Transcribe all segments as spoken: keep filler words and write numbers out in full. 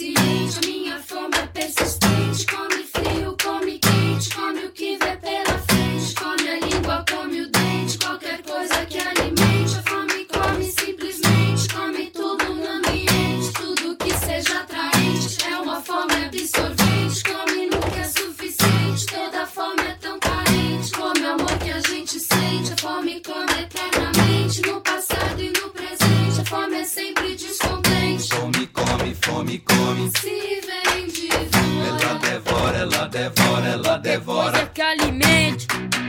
impaciente, a minha fome é persistente. Come frio, come quente, come o que vê pela frente. Come a língua, come o dente, qualquer coisa que alimente. A fome come simplesmente, come tudo no ambiente. Tudo que seja atraente é uma fome absorvente. Come nunca é suficiente, toda fome é tão carente. Come o amor que a gente sente, a fome come eternamente. No passado e no presente, a fome é sempre descontente. Fome, come, fome, come. Se vem de fora, Ela devora, ela devora, ela devora. Coisa que alimente.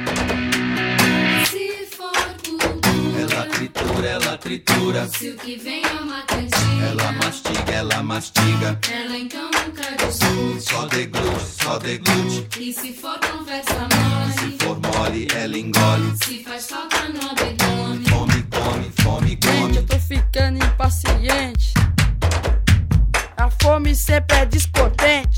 se for cultura, Ela tritura, ela tritura. se o que vem é uma cantiga, Ela mastiga, ela mastiga. ela então nunca discute. Só deglute, só deglute. E se for conversa mole, Se for mole, ela engole. se faz falta no abdômen. Fome, come, fome, Gente, eu come. tô ficando impaciente. A fome sempre é descontente.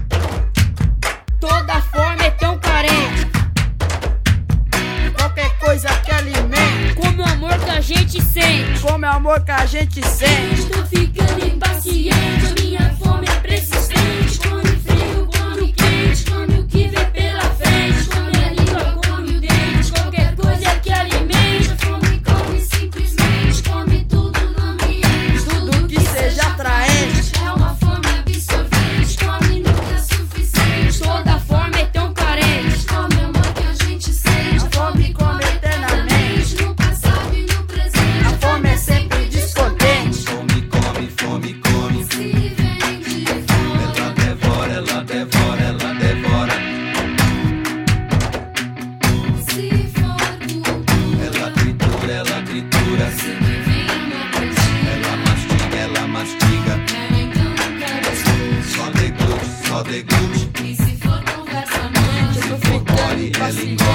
Toda fome é tão carente. Qualquer coisa que alimente. Como o amor que a gente sente. Como o amor que a gente sente. Tô ficando impaciente, a minha fome é persistente. Come frio, come quente, come o que vê pela frente. Come a língua, come o dente, qualquer coisa que alimente. A fome come simplesmente, come tudo no ambiente. Tudo que seja atraente. É uma fome absorvente, come nunca é suficiente. Toda fome é tão carente. Come o amor que a gente sente, A fome come eternamente. no passado e no presente. A fome é sempre descontente. Fome, come, fome, come. Se vem de fora, Ela devora, ela devora, ela devora. se for cultura, Ela tritura, ela tritura. se o que vem é uma cantiga, Ela mastiga, ela mastiga. ela então nunca discute. Só deglute, só deglute. E se for conversa Gente, eu mole, tô ficando Mole, ela impaciente. engole.